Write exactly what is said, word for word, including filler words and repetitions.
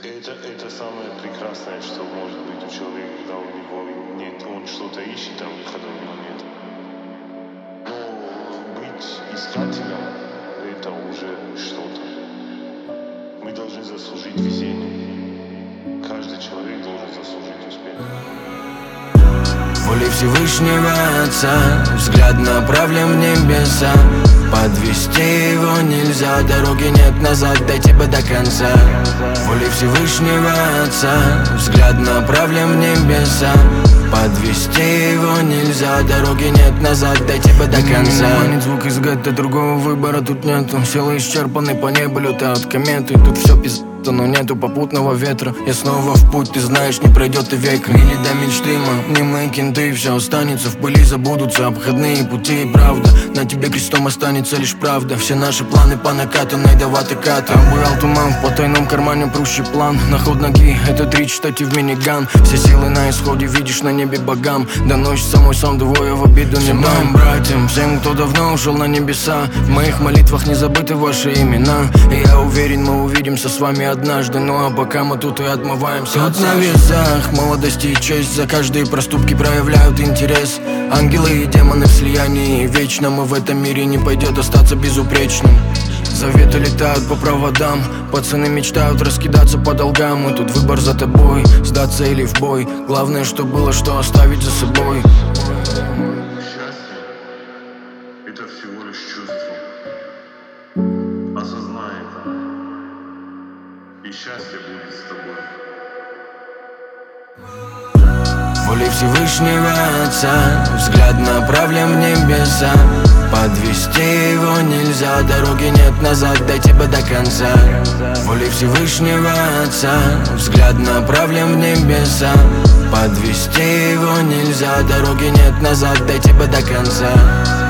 Это, это самое прекрасное, что может быть у человека, когда у него нет, он что-то ищет, а выхода у него нет. Но быть искателем — это уже что-то. Мы должны заслужить везение. Каждый человек должен заслужить успех. Волей Всевышнего Отца взгляд направлен в небеса. Подвести его нельзя, дороги нет назад, дойти бы до конца. Волей Всевышнего Отца взгляд направлен в небеса. Подвести его нельзя, дороги нет назад, дойти бы до конца. Манит звук из гетто, другого выбора тут нету. Силы исчерпаны, по небу летают кометы. Тут все пиздец, но нету попутного ветра. Я снова в путь, ты знаешь, не пройдет и века. Или до мечты, мы, не мы кенты. Все останется в пыли, забудутся обходные пути. И правда, на тебе крестом останется лишь правда. Все наши планы по накатанной, давай ты ката. Обурал туман, в потайном кармане прущий план. На ход ноги, это три, читайте в миниган. Все силы на исходе, видишь на небе богам. Доносится мой сон, двое в обиду не моим братьям. Всем, кто давно ушел на небеса. В моих молитвах не забыты ваши имена. И я уверен, мы увидимся с вами однажды. Ну а пока мы тут и отмываемся. Тут на весах молодости и честь. За каждые проступки проявляют интерес. Ангелы и демоны в слиянии. Вечно мы в этом мире не пойдет остаться безупречным. Заветы летают по проводам. Пацаны мечтают раскидаться по долгам. И тут выбор за тобой, сдаться или в бой. Главное, что было, что оставить за собой. Счастье — это всего лишь чувство. Осознай это, и счастье будет с тобой. Волей Всевышнего Отца взгляд направлен в небеса. Подвести его нельзя, дороги нет назад, дойти бы до конца. Волей Всевышнего Отца взгляд направлен в небеса. Подвести его нельзя, дороги нет назад, дойти бы до конца.